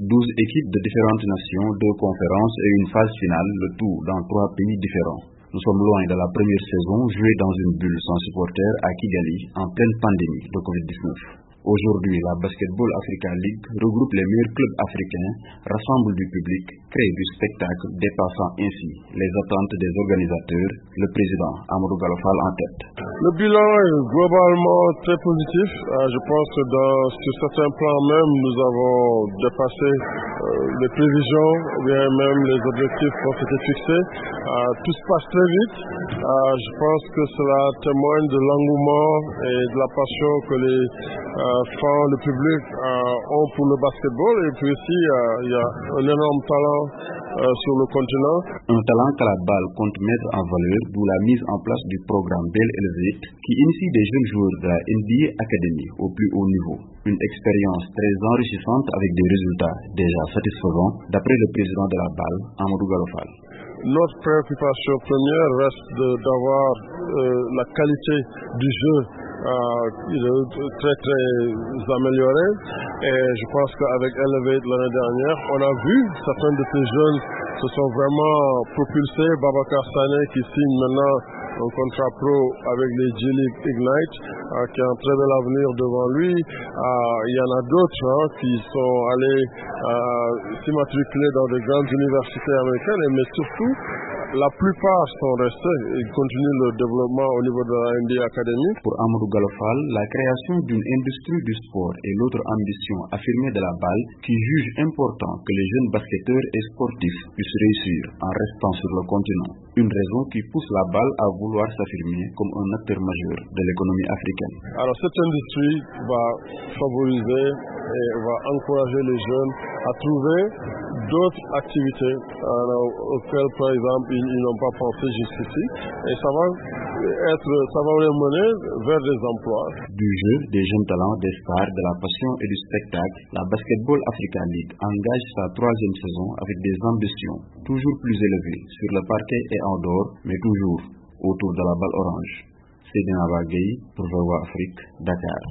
12 équipes de différentes nations, 2 conférences et une phase finale, le tout dans 3 pays différents. Nous sommes loin de la première saison jouée dans une bulle sans supporters à Kigali en pleine pandémie de Covid-19. Aujourd'hui, la Basketball Africa League regroupe les meilleurs clubs africains, rassemble du public, crée du spectacle, dépassant ainsi les attentes des organisateurs, le président Amadou Gallo Fall en tête. Le bilan est globalement très positif. Je pense que sur certains plans même, nous avons dépassé les prévisions, bien même les objectifs qui ont été fixés. Tout se passe très vite. Je pense que cela témoigne de l'engouement et de la passion que les fans, le public ont pour le basketball. Et puis ici, il y a un énorme talent sur le continent. Un talent que la balle compte mettre en valeur, d'où la mise en place du programme Bell Elevate qui initie des jeunes joueurs de la NBA Academy au plus haut niveau. Une expérience très enrichissante avec des résultats déjà satisfaisants, d'après le président de la balle, Amadou Gallo Fall. Notre préoccupation première reste d'avoir la qualité du jeu très très améliorée, et je pense qu'avec Elevate l'année dernière, on a vu certains de ces jeunes se sont vraiment propulsés. Babacar Sané qui signe maintenant un contrat pro avec les G-League Ignite, qui a un très bel avenir devant lui. Il y en a d'autres qui sont allés s'immatriculer dans de grandes universités américaines, mais surtout la plupart sont restés et continuent le développement au niveau de la NBA Academy. Pour Amadou Gallo Fall, la création d'une industrie du sport est l'autre ambition affirmée de la balle, qui juge important que les jeunes basketteurs et sportifs puissent réussir en restant sur le continent. Une raison qui pousse la balle à vouloir s'affirmer comme un acteur majeur de l'économie africaine. Alors cette industrie va favoriser et va encourager les jeunes à trouver d'autres activités auxquelles par exemple ils n'ont pas pensé jusqu'ici, et ça va les mener vers des emplois. Du jeu, des jeunes talents, des stars, de la passion et du spectacle, la Basketball Africa League engage sa 3e saison avec des ambitions toujours plus élevées sur le parquet et en dehors, mais toujours autour de la balle orange. Seydina Bagay pour VOA Afrique, Dakar.